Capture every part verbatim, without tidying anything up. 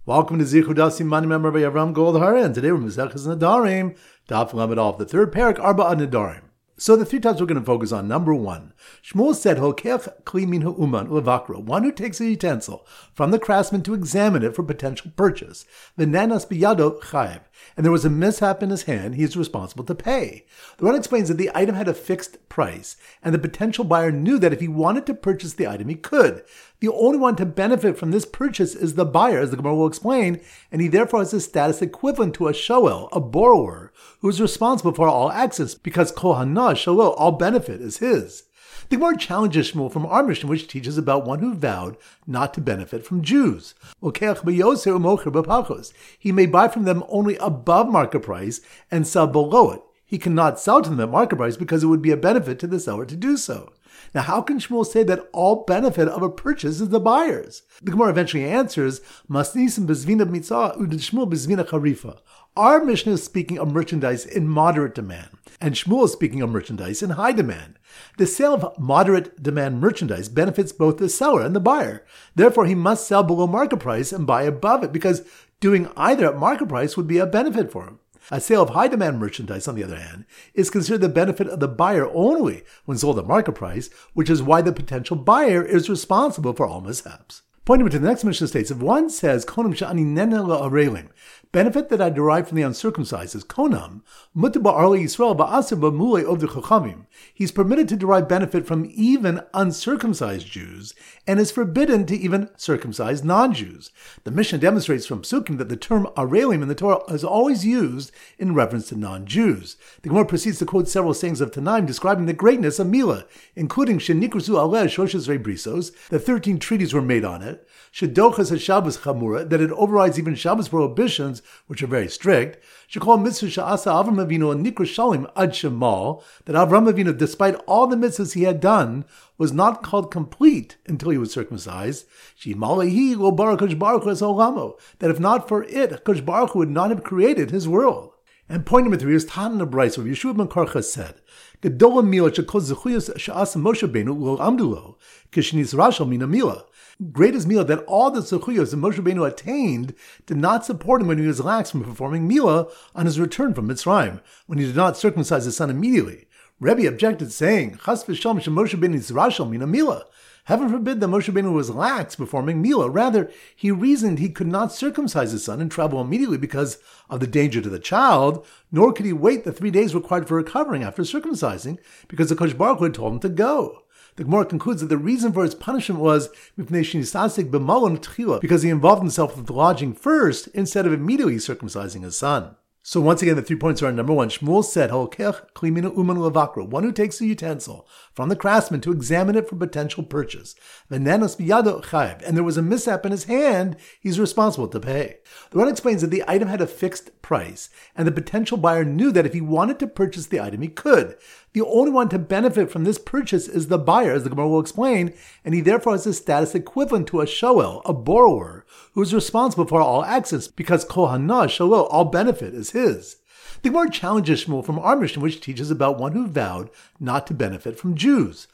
Welcome to Zichud Dasim, my member by Avram Goldhar, and today we're Maseches Nedarim, Daf Lamed Aleph, the third parak, Arba Nedarim. So the three topics we're going to focus on. Number one, Shmuel said, Holkech kli min ha'uman ulevakro, one who takes a utensil from the craftsman to examine it for potential purchase. V'nanas biyado chayev, and there was a mishap in his hand, he is responsible to pay. The one explains that the item had a fixed price, and the potential buyer knew that if he wanted to purchase the item, he could. The only one to benefit from this purchase is the buyer, as the Gemara will explain, and he therefore has a status equivalent to a shoel, a borrower, who is responsible for all access, because kol hana shoel, all benefit is his. The Gemara challenges Shmuel from our Mishnah, which teaches about one who vowed not to benefit from Jews. He may buy from them only above market price and sell below it. He cannot sell to them at market price because it would be a benefit to the seller to do so. Now, how can Shmuel say that all benefit of a purchase is the buyer's? The Gemara eventually answers, Masnisim bezvina mitzah udin Shmuel bezvina charifa. Our Mishnah is speaking of merchandise in moderate demand, and Shmuel is speaking of merchandise in high demand. The sale of moderate demand merchandise benefits both the seller and the buyer. Therefore, he must sell below market price and buy above it, because doing either at market price would be a benefit for him. A sale of high demand merchandise, on the other hand, is considered the benefit of the buyer only when sold at market price, which is why the potential buyer is responsible for all mishaps. Pointing to the next Mishnah states, if one says, Konam sha'ani nene la'arelim, benefit that I derive from the uncircumcised is Konam, mutaba arli Yisrael ba'asir ba'mulei ovdu chachamim. He's permitted to derive benefit from even uncircumcised Jews, and is forbidden to even circumcised non-Jews. The Mishnah demonstrates from Psukim that the term arelim in the Torah is always used in reference to non-Jews. The Gemara proceeds to quote several sayings of Tanaim describing the greatness of Milah, including Shenikrusu aleh shoshes rei brisos, that thirteen treaties were made on it, Shedochas HaShabbos Chamura, that it overrides even Shabbos prohibitions, which are very strict, Shekol Mitzvah Sha'asa Avram Avinu Nikra Shalim Ad Shemal, that Avram Avinu, despite all the mitzvahs he had done, was not called complete until he was circumcised, Shimalehi Lo Barak Kosh Baruch Hu Es Olamo, that if not for it, Kosh Baruch Hu would not have created his world. And pointing to three is Tan the Bryce, where Yeshua ben Karcha said, Gedola Milah Shekol Zechuyos Sha'asa Moshe Benu Lo Amdulo, Kishnis Rashal Mina Milah. Great is Milah that all the Zechuyos that Moshe Rabbeinu attained did not support him when he was lax from performing Milah on his return from Mitzrayim, when he did not circumcise his son immediately. Rebbe objected, saying, Chas v'shalom shemoshe Rabbeinu yisrashal mina Milah. Heaven forbid that Moshe Rabbeinu was lax performing Milah. Rather, he reasoned he could not circumcise his son and travel immediately because of the danger to the child, nor could he wait the three days required for recovering after circumcising, because the Kosh Baruch Hu had told him to go. The Gemara concludes that the reason for his punishment was because he involved himself with lodging first instead of immediately circumcising his son. So once again, the three points are: number one, Shmuel said, Holkech kli min ha'uman ulevakro, one who takes a utensil from the craftsman to examine it for potential purchase. V'nanas biyado chayev, and there was a mishap in his hand, he's responsible to pay. The one explains that the item had a fixed price, and the potential buyer knew that if he wanted to purchase the item, he could. The only one to benefit from this purchase is the buyer, as the Gemara will explain, and he therefore has a status equivalent to a shoel, a borrower, who is responsible for all access, because kol hana shoel, all benefit is his. The Gemara challenges Shmuel from our Mishnah, which teaches about one who vowed not to benefit from Jews.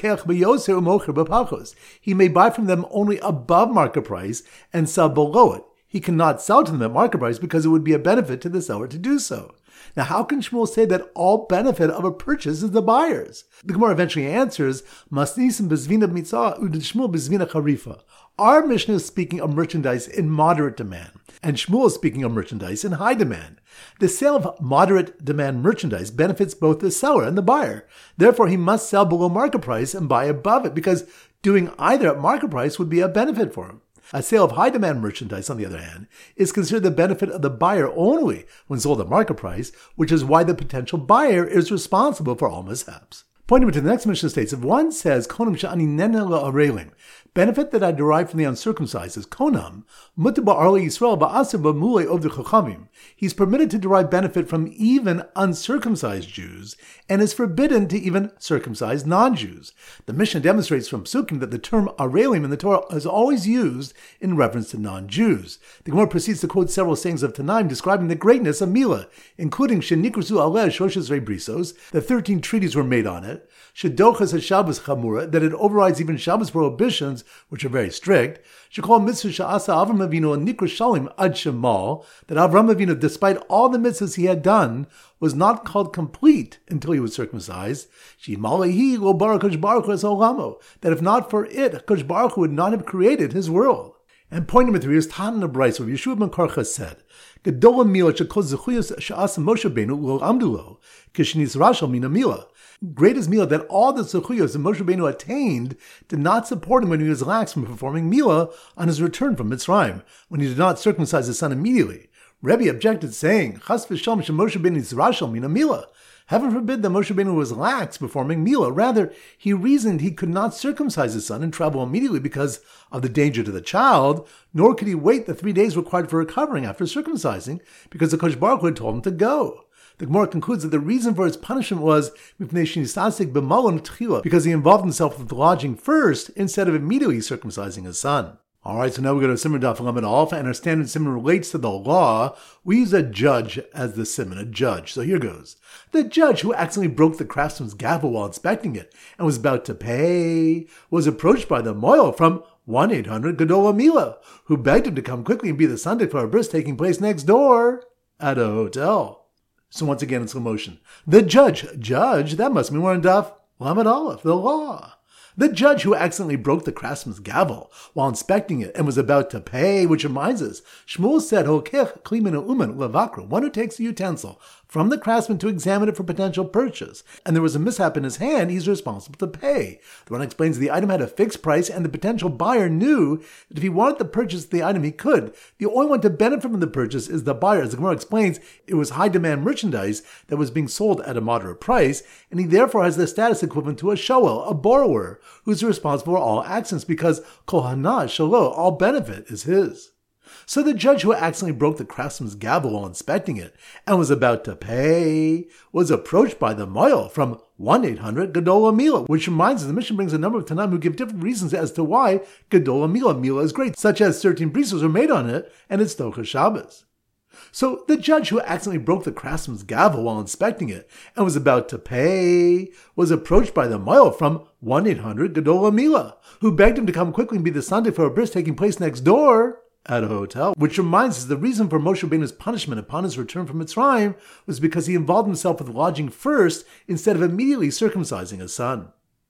He may buy from them only above market price and sell below it. He cannot sell to them at market price because it would be a benefit to the seller to do so. Now, how can Shmuel say that all benefit of a purchase is the buyer's? The Gemara eventually answers, Masnisim bezvina mitzah udin Shmuel bezvina charifa. Our Mishnah is speaking of merchandise in moderate demand, and Shmuel is speaking of merchandise in high demand. The sale of moderate demand merchandise benefits both the seller and the buyer. Therefore, he must sell below market price and buy above it, because doing either at market price would be a benefit for him. A sale of high demand merchandise, on the other hand, is considered the benefit of the buyer only when sold at market price, which is why the potential buyer is responsible for all mishaps. Pointing to the next Mishnah states, if one says, Konam sha'ani nene la'arelim, benefit that I derive from the uncircumcised is Konam, mutaba arli Yisrael ba'asir ba'mulei ovdu chachamim. He's permitted to derive benefit from even uncircumcised Jews, and is forbidden to even circumcised non-Jews. The Mishnah demonstrates from Psukim that the term arelim in the Torah is always used in reference to non-Jews. The Gemara proceeds to quote several sayings of Tanaim describing the greatness of Milah, including Shenikrusu aleh shoshes rei brisos, that thirteen treaties were made on it, Shedochas HaShabbos Chamura, that it overrides even Shabbos prohibitions, which are very strict, Shekol mitzvah she'asa Avram Avinu nikra shalim ad shemal, that Avram Avinu, despite all the mitzvahs he had done, was not called complete until he was circumcised. Shemalehi lo bara Kodesh Baruch Hu es olamo, that if not for it, Kodesh Baruch Hu would not have created his world. And point number three is Tan the Bryce, where Yeshua ben Karcha said, Gedola mila shekol zechuyos she'asa Moshe Benu lo amdulo, kishnis rashal mina mila. Great is Mila that all the zechuyos that Moshe Benu attained did not support him when he was lax from performing Mila on his return from Mitzrayim, when he did not circumcise his son immediately. Rebbe objected, saying, Chas v'shalom sheMoshe Benu yisrashal mina Mila. Heaven forbid that Moshe Benu was lax performing Mila. Rather, he reasoned he could not circumcise his son and travel immediately because of the danger to the child, nor could he wait the three days required for recovering after circumcising, because the Kodesh Baruch Hu had told him to go. The Gemara concludes that the reason for his punishment was because he involved himself with lodging first instead of immediately circumcising his son. Alright, so now we go to Siman Daf Lamed Aleph, and our standard Siman relates to the law. We use a judge as the Siman, a judge. So here goes. The judge who accidentally broke the craftsman's gavel while inspecting it and was about to pay was approached by the moil from one eight hundred Gedola Mila, who begged him to come quickly and be the Sunday for a bris taking place next door at a hotel. So once again in slow motion. The judge, judge, that must mean we're in Daf Lamed Aleph, the law. The judge who accidentally broke the craftsman's gavel while inspecting it and was about to pay, which reminds us, Shmuel said, Hokech klimenu uman levakra, one who takes the utensil from the craftsman to examine it for potential purchase, and there was a mishap in his hand, he's responsible to pay. The one explains the item had a fixed price, and the potential buyer knew that if he wanted to purchase the item, he could. The only one to benefit from the purchase is the buyer. As the Gemara explains, it was high-demand merchandise that was being sold at a moderate price, and he therefore has the status equivalent to a shoel, a borrower, who's responsible for all actions, because kol hana shalo, all benefit is his. So the judge who accidentally broke the craftsman's gavel while inspecting it and was about to pay was approached by the moil from one eight hundred Gedola Mila, which reminds us the Mishnah brings a number of Tanaim who give different reasons as to why Gedola Mila, Mila is great, such as thirteen priesthoods are made on it and it's Stocha Shabbos. So the judge who accidentally broke the craftsman's gavel while inspecting it and was about to pay was approached by the moil from one eight hundred Gedola Mila, who begged him to come quickly and be the Sunday for a bris taking place next door at a hotel, which reminds us the reason for Moshe Rabbeinu's punishment upon his return from Mitzrayim was because he involved himself with lodging first instead of immediately circumcising his son.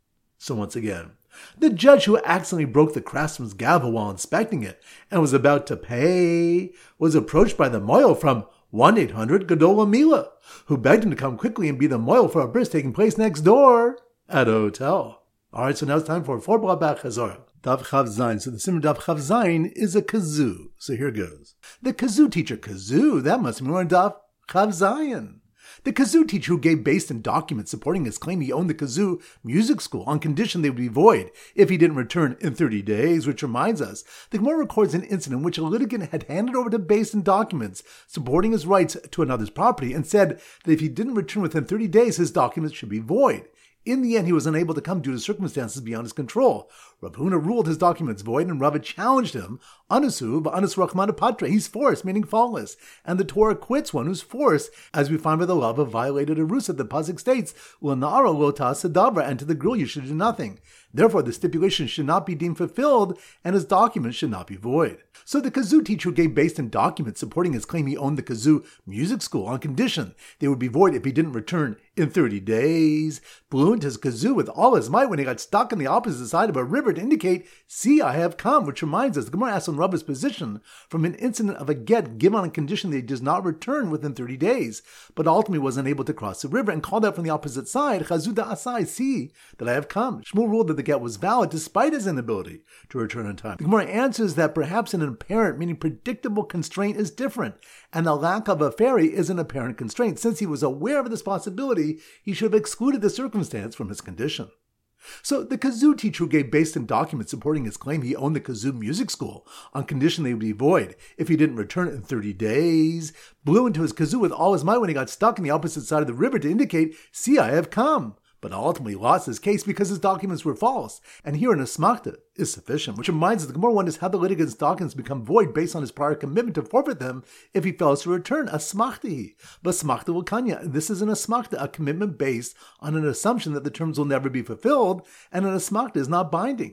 So once again, the judge who accidentally broke the craftsman's gavel while inspecting it and was about to pay was approached by the moil from one eight hundred Gedola Mila, who begged him to come quickly and be the moil for a bris taking place next door at a hotel. Alright, so now it's time for four Blabach Chazorah. Daf Chav Zayin. So the Siman Daf Chav Zayin is a kazoo. So here goes. The kazoo teacher, kazoo, that must mean we're in Daf Chav Zayin. The kazoo teacher who gave based and documents supporting his claim he owned the kazoo music school on condition they would be void if he didn't return in thirty days, which reminds us, the Gemara records an incident in which a litigant had handed over to based and documents supporting his rights to another's property and said that if he didn't return within thirty days, his documents should be void. In the end, he was unable to come due to circumstances beyond his control. Rav Huna ruled his documents void, and Rava challenged him. Anusu v'anus rachmana patra. He's forced, meaning faultless. And the Torah quits one who's forced, as we find by the law of violated erusa. The pasuk states, "L'na'ara lo ta'asadavra," and to the girl you should do nothing. Therefore, the stipulation should not be deemed fulfilled, and his documents should not be void. So the kazoo teacher gave based in documents supporting his claim he owned the kazoo music school on condition they would be void if he didn't return in thirty days, blew into his kazoo with all his might when he got stuck on the opposite side of a river to indicate, "See, I have come," which reminds us, the Gemara asks on Rabba's position from an incident of a get given on a condition that he does not return within thirty days, but ultimately was unable to cross the river and called out from the opposite side, "Chazoo da'asai, see that I have come." Shmuel ruled that the get was valid despite his inability to return in time. The Gemara answers that perhaps an apparent, meaning predictable constraint is different, and the lack of a ferry is an apparent constraint. Since he was aware of this possibility, he should have excluded the circumstance from his condition. So the kazoo teacher who gave based in documents supporting his claim he owned the kazoo music school on condition they would be void if he didn't return in thirty days, blew into his kazoo with all his might when he got stuck on the opposite side of the river to indicate, "See, I have come," but ultimately lost his case because his documents were false, and here an asmachta is sufficient, which reminds us the Gemara wonders how the litigant's documents become void based on his prior commitment to forfeit them if he fails to return. Asmachta, but asmachta will kanya. This is an asmachta, a commitment based on an assumption that the terms will never be fulfilled, and an asmachta is not binding.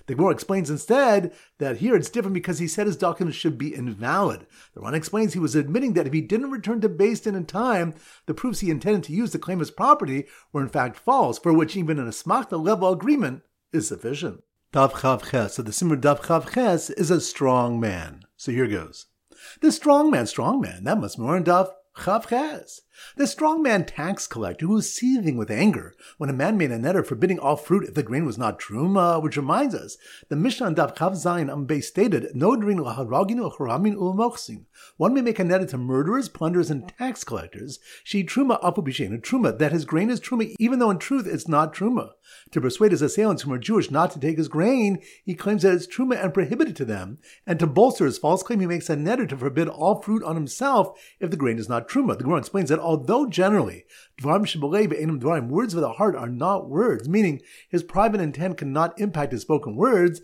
The Gemara explains instead that here it's different because he said his document should be invalid. The Ran explains he was admitting that if he didn't return to Beis Din in time, the proofs he intended to use to claim his property were in fact false, for which even an asmachta level agreement is sufficient. Daf Chav Ches. So the Simmer Daf Chav Ches is a strong man. So here goes. The strong man, strong man, that must be more in Daf Chav Ches. The strong man tax collector who was seething with anger when a man made a neder forbidding all fruit if the grain was not truma, which reminds us, the Mishnah on Daf Chav Zayin Ambe stated, no drin laharagin ucharamin u'mochsin. One may make a neder to murderers, plunderers, and tax collectors. She truma apu b'shein, truma, that his grain is truma, even though in truth it's not truma. To persuade his assailants who are Jewish not to take his grain, he claims that it's truma and prohibited to them. And to bolster his false claim, he makes a neder to forbid all fruit on himself if the grain is not truma. The Gemara explains that although generally words of the heart are not words, meaning his private intent cannot impact his spoken words,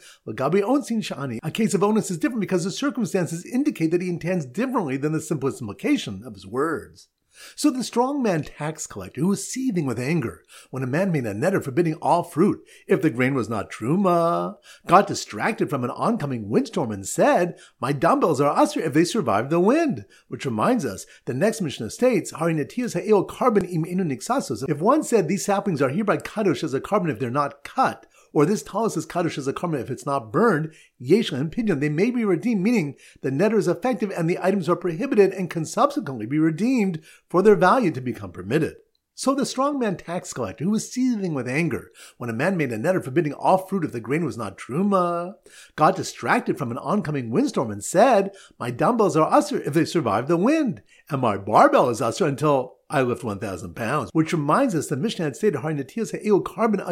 a case of onus is different because the circumstances indicate that he intends differently than the simplest implication of his words. So the strong man tax collector who was seething with anger when a man made a neder forbidding all fruit if the grain was not truma got distracted from an oncoming windstorm and said, my dumbbells are asr if they survive the wind. Which reminds us, the next Mishnah states, Hari netiyas ha'el carbon im inu nixasos. If one said these saplings are hereby kadosh as a carbon if they're not cut, or this talus is kadosh as a carbon if it's not burned, yesh and pidyon, they may be redeemed, meaning the neder is effective and the items are prohibited and can subsequently be redeemed for their value to become permitted. So the strong man tax collector, who was seething with anger when a man made a neder forbidding all fruit if the grain was not truma, got distracted from an oncoming windstorm and said, my dumbbells are asr if they survive the wind, and my barbell is asr until I lift one thousand pounds, which reminds us that Mishnah had stated, carbon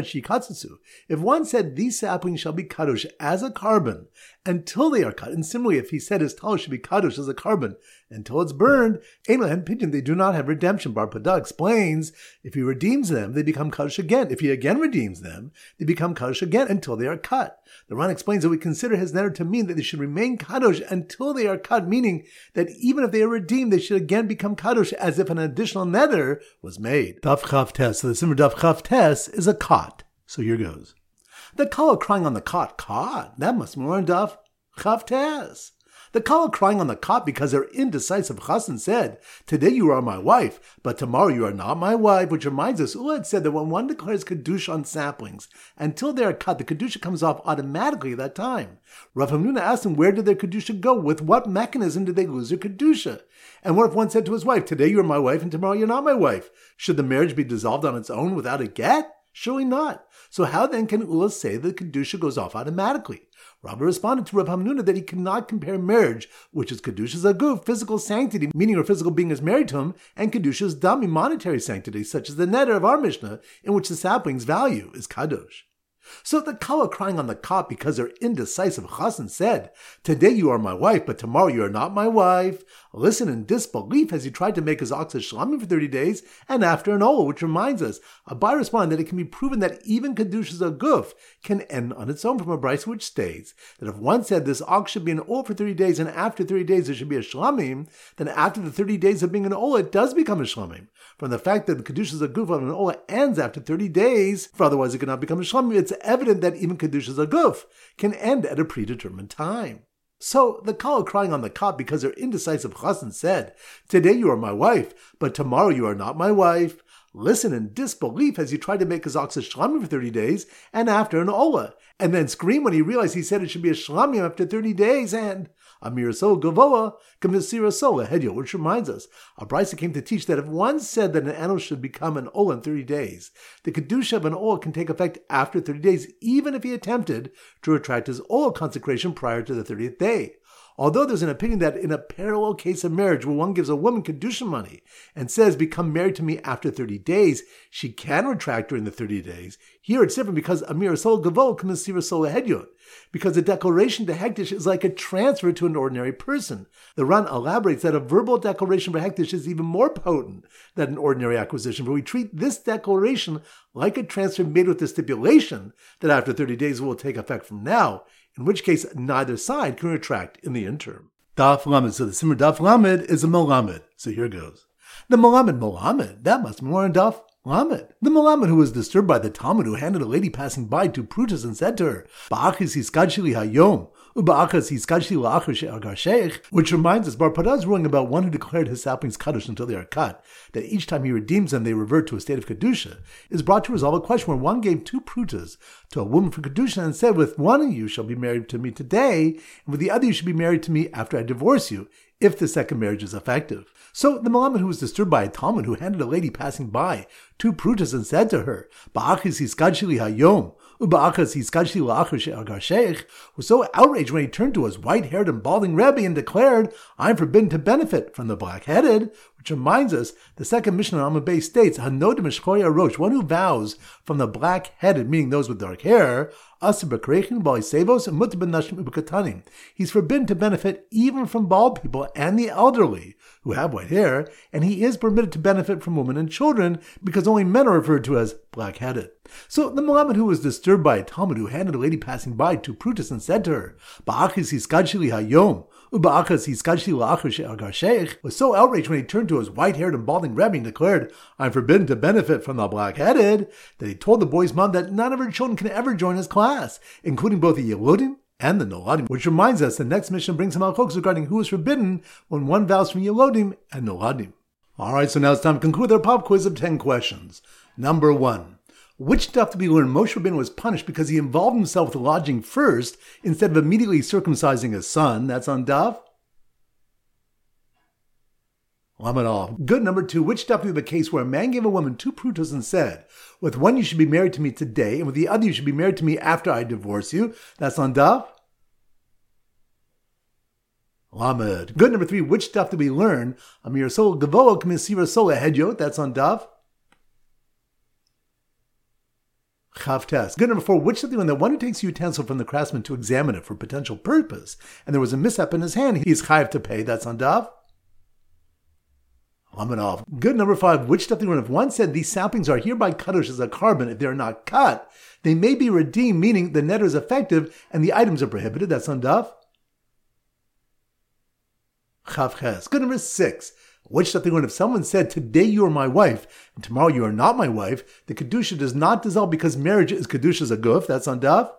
if one said these saplings shall be kadosh as a carbon until they are cut, and similarly if he said his talus should be kadosh as a carbon until it's burned, they do not have redemption. Bar Pada explains, if he redeems them, they become kadosh again. If he again redeems them, they become kadosh again until they are cut. The Ran explains that we consider his neder to mean that they should remain kadosh until they are cut, meaning that even if they are redeemed, they should again become kadosh as if an additional neder was made. Daf Chav Tes. So the Simmer Daf Chav Tes is a cot. So here goes. The kala crying on the cot, cot, that must be more in Daf Chav Tes. The kala crying on the cot because their indecisive chassan said, today you are my wife, but tomorrow you are not my wife, which reminds us, Ula had said that when one declares kedusha on saplings, until they are cut, the kedusha comes off automatically at that time. Rav Hamnuna asked him, where did their kedusha go? With what mechanism did they lose their kedusha? And what if one said to his wife, today you are my wife and tomorrow you're not my wife? Should the marriage be dissolved on its own without a get? Surely not. So how then can Ula say that kedusha goes off automatically? Rabbi responded to Rav Hamnuna that he cannot compare marriage, which is kedusha's aguf, physical sanctity, meaning her physical being is married to him, and kedusha's dami, monetary sanctity, such as the neder of our Mishnah, in which the sapling's value is kadosh. So the kala crying on the cot because their indecisive chassan said, today you are my wife, but tomorrow you are not my wife, listen in disbelief as he tried to make his ox a shlamim for thirty days, and after an olah, which reminds us, Abai responded that it can be proven that even kedusha's aguf can end on its own from a brayso which states that if one said this ox should be an olah for thirty days, and after thirty days there should be a shlamim, then after the thirty days of being an olah, it does become a shlamim. From the fact that the kedusha's aguf of an olah ends after thirty days, for otherwise it cannot become a shlamim, it's evident that even kedusha's aguf can end at a predetermined time. So the kala crying on the cot because their indecisive chassan said, today you are my wife, but tomorrow you are not my wife, listen in disbelief as he tried to make his ox a shlamim for thirty days, and after an olah, and then scream when he realized he said it should be a shlamim after thirty days, and Amir Sol Gavoa, Kamisira Sola Hedyo, which reminds us, a brayso came to teach that if one said that an animal should become an olah in thirty days, the kedusha of an olah can take effect after thirty days, even if he attempted to retract his olah consecration prior to the thirtieth day. Although there's an opinion that in a parallel case of marriage where one gives a woman kedusha money and says, become married to me after thirty days, she can retract during the thirty days. Here it's different because Amir Sol Gavo Kamisira Sola Hedyon, because the declaration to hektish is like a transfer to an ordinary person. The Ran elaborates that a verbal declaration for hektish is even more potent than an ordinary acquisition, but we treat this declaration like a transfer made with the stipulation that after thirty days will take effect from now, in which case neither side can retract in the interim. Daf Lamed. So the Simmer Daf Lamed is a Melamed. So here goes. The Melamed Melamed, that must be more in Daf Lamed. The Melamed who was disturbed by the Talmud who handed a lady passing by two prutas and said to her, Ba'achis hiskadshili hayom, uba'achas hiskadshili la'achar she'agar sheikh, which reminds us Bar Parah's ruling about one who declared his saplings kaddish until they are cut, that each time he redeems them they revert to a state of kedusha, is brought to resolve a question where one gave two prutas to a woman for kedusha and said, with one of you shall be married to me today, and with the other you shall be married to me after I divorce you, if the second marriage is effective. So the Melamed who was disturbed by a Talmud who handed a lady passing by two prutas and said to her, Ba'achis hiskadshili hayom, uba'achas hiskadshili la'achar she'agar sheikh, was so outraged when he turned to his white-haired and balding Rebbe and declared, I'm forbidden to benefit from the black-headed, which reminds us, the second Mishnah on Amud Beis states, Hanodim Shchoya Rosh, one who vows from the black-headed, meaning those with dark hair, He's forbidden to benefit even from bald people and the elderly who have white hair, and he is permitted to benefit from women and children because only men are referred to as black-headed. So the Melamed who was disturbed by a Talmud who handed a lady passing by two prutas and said to her, Ba'achis hiskadshili hayom, uba'achas hiskadshili la'achar she'agar sheikh, was so outraged when he turned to his white-haired and balding Rebbe and declared, I'm forbidden to benefit from the black-headed, that he told the boy's mom that none of her children can ever join his class, including both the Yeludim and the Noladim, which reminds us the next mission brings some halachos regarding who is forbidden when one vows from Yeludim and Noladim. Alright, so now it's time to conclude our pop quiz of ten questions. Number one. Which daf did we learn Moshe Rabbeinu was punished because he involved himself with lodging first instead of immediately circumcising his son? That's on daf Lamed Aleph. Good. Number two. Which daf we have a case where a man gave a woman two prutas and said, with one you should be married to me today, and with the other you should be married to me after I divorce you? That's on daf Lamed. Good. Number three. Which daf did we learn Amir Sol Gavoa K'misira Sola Hedyot? That's on daf Chavtes. Good. Number four. Which of the one that one who takes a utensil from the craftsman to examine it for potential purpose, and there was a mishap in his hand, he is chayav to pay? That's on daf Lamed Aleph. Good. Number five. Which stuff they learn? If one said these saplings are hereby kaddish as a carbon, if they are not cut, they may be redeemed, meaning the netter is effective and the items are prohibited. That's on daf Chavches. Good. Number six. Which stuff they learn? If someone said, today you are my wife, and tomorrow you are not my wife, the kedusha does not dissolve because marriage is kedusha zaguf. That's on daf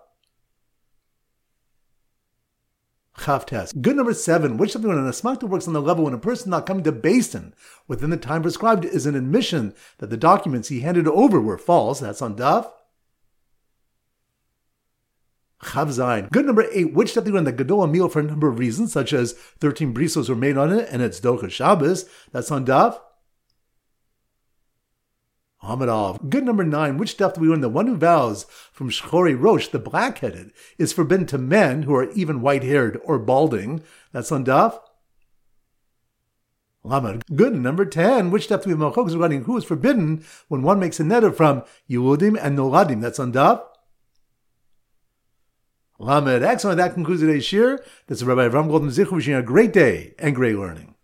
Chavtes. Good. Number seven. Which stuff they learn? An asmakta works on the level when a person not coming to Beis Din within the time prescribed is an admission that the documents he handed over were false. That's on daf Chav Zayin. Good. Number eight. Which stuff they learn? The gadol meal for a number of reasons, such as thirteen brisos were made on it, and it's docha Shabbos. That's on daf Lamed Aleph. Good. Number nine. Which stuff do we learn? The one who vows from Shchorei Rosh, the black-headed, is forbidden to men who are even white-haired or balding. That's on daf Lamed. Good. Number ten. Which stuff do we have malchokes regarding who is forbidden when one makes a neder from Yeludim and Noladim? That's on daf Lamed. Excellent. That concludes today's shir. This is Rabbi Avram Golden Zichu wishing you a great day and great learning.